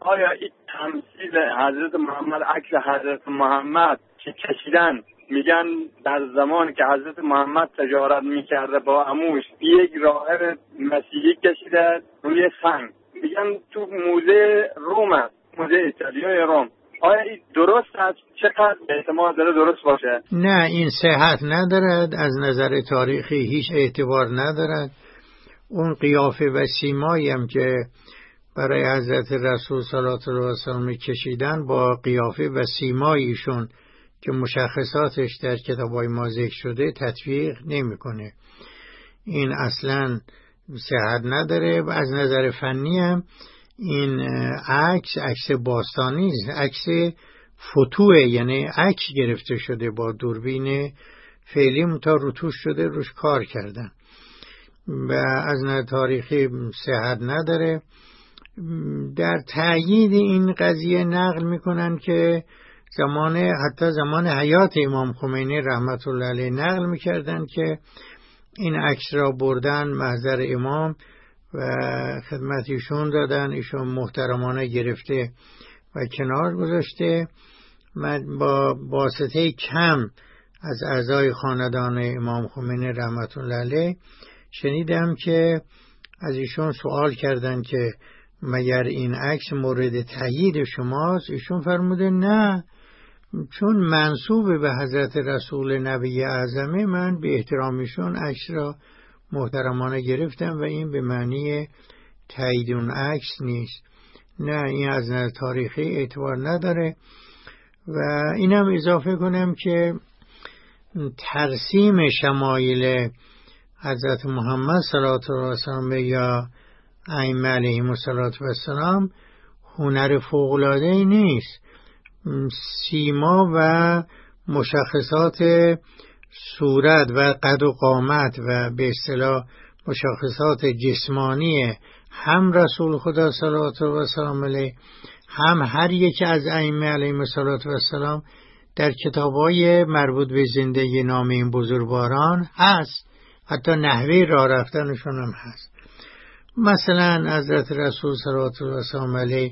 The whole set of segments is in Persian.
آیا این تمثیل حضرت محمد، عکس حضرت محمد که کشیدن، میگن در زمان که حضرت محمد تجارت میکرده با عموش یک راهب مسیحی کشیده روی سنگ، میگن تو موزه روم است، موزه ایتالیای روم. آیا این درست است؟ چقدر احتمال داره درست باشه؟ نه، این صحت ندارد، از نظر تاریخی هیچ اعتبار ندارد. اون قیافه و سیمایی هم که برای حضرت رسول صلی الله علیه و سلم کشیدن با قیافه و سیمایشون که مشخصاتش در کتابای ما ذکر شده تطبیق نمیکنه. این اصلا صحت نداره. و از نظر فنی هم این عکس باستانی، عکس فوتوه، یعنی عکس گرفته شده با دوربین فعلی تا روتوش شده، روش کار کردن و از نظر تاریخی صحت نداره. در تأیید این قضیه نقل میکنن که حتی زمان حیات امام خمینی رحمت الله علیه نقل میکردن که این عکس را بردن محضر امام و خدمت ایشون دادن، ایشون محترمانه گرفته و کنار گذاشته. من با واسطه کم از اعضای خاندان امام خمینی رحمت الله علیه شنیدم که از ایشون سوال کردن که مگر این عکس مورد تایید شماست؟ ایشون فرموده نه، چون منسوب به حضرت رسول نبی اعظمه، من به احترامیشون عکس را محترمانه گرفتم و این به معنی تایید اون عکس نیست. نه، این از نظر تاریخی اعتبار نداره. و اینم اضافه کنم که ترسیم شمایل حضرت محمد صلی الله علیه و سلم یا ائمه علیهم السلام هنر فوق‌العاده‌ای نیست. سیما و مشخصات صورت و قد و قامت و به اصطلاح مشخصات جسمانی هم رسول خدا صلی الله علیه و سلم علیه هم هر یک از ائمه علیهم السلام در کتاب‌های مربوط به زندگی نام این بزرگواران هست. حتی نحوه راه رفتنشون هم هست. مثلا حضرت رسول صلی الله علیه و سلم علیه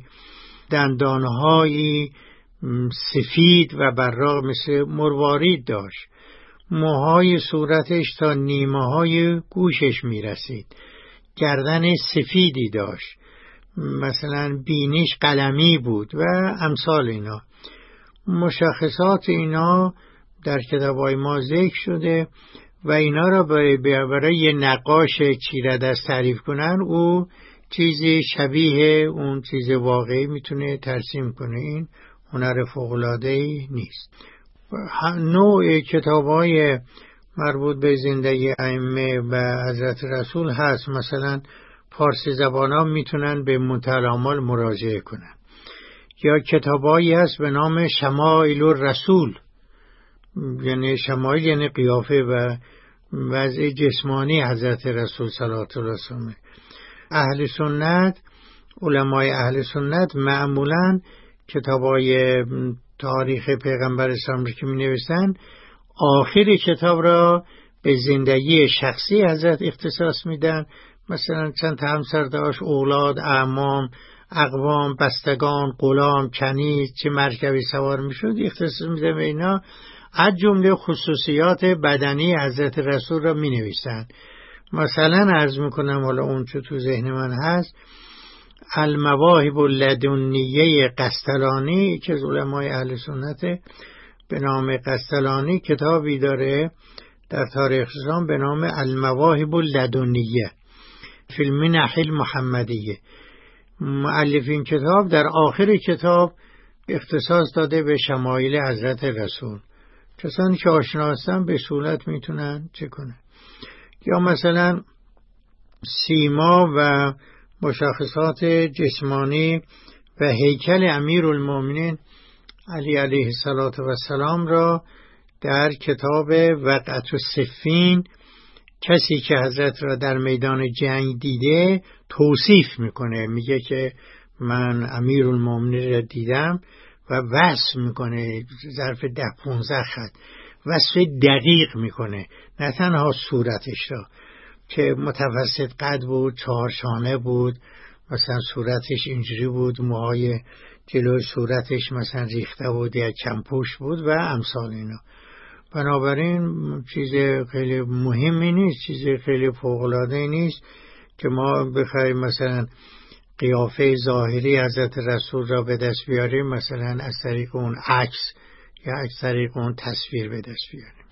دندانهایی سفید و براق مثل مروارید داشت. موهای صورتش تا نیمه های گوشش میرسید. گردن سفیدی داشت. مثلا بینیش قلمی بود و امثال اینا. مشخصات اینا در کتاب‌های ما ذکر شده و اینا را برای یه نقاش چیره‌دست تعریف کنن، او چیزی شبیه اون چیز واقعی میتونه ترسیم کنه. این هنر فوق‌العاده‌ای نیست. نوع کتاب‌های مربوط به زندگی ائمه و حضرت رسول هست. مثلا فارسی زبان‌ها میتونن به منتهی الآمال مراجعه کنن. یا کتابایی هست به نام شمائل الرسول، یعنی شمائل یعنی قیافه و وضع جسمانی حضرت رسول صلی الله علیه و سلم. اهل سنت، علمای اهل سنت معمولاً کتابای تاریخ پیغمبر اسلام که می نویسن آخر کتاب را به زندگی شخصی حضرت اختصاص میدن. مثلا چند تا همسر داشت، اولاد، اعمام، اقوام، بستگان، غلام، کنیز، چه مرکبی سوار میشد، اختصاص میده به اینا. از جمله خصوصیات بدنی حضرت رسول را می نویسن. مثلا عرض میکنم، حالا اون چو تو ذهن من هست، المواهب اللدنیه قسطلانی که از علمای اهل سنت به نام قسطلانی کتابی داره در تاریخ اسلام به نام المواهب اللدنیه فی المنح المحمدیه. مؤلف این کتاب در آخر کتاب اختصاص داده به شمایل حضرت رسول. کسانی که آشنا هستن به سهولت میتونن چه کنن. یا مثلا سیما و مشخصات جسمانی و هیکل امیرالمومنین علی علیه السلام را در کتاب وقعت الصفین، کسی که حضرت را در میدان جنگ دیده، توصیف میکنه. میگه که من امیرالمومنین را دیدم و وصف میکنه ظرف 10-15 خط، وصف دقیق میکنه. نه تنها صورتش را که متوسط قد بود، 4 شانه بود مثلا صورتش اینجوری بود، موهای جلوی صورتش مثلا ریخته بود یا کمپوش بود و امثال اینا. بنابراین چیز خیلی مهمی نیست، چیز خیلی فوق‌العاده نیست که ما بخوایم مثلا قیافه ظاهری حضرت رسول را به دست بیاریم، مثلا از طریق اون عکس یا از طریق اون تصویر به دست بیاریم.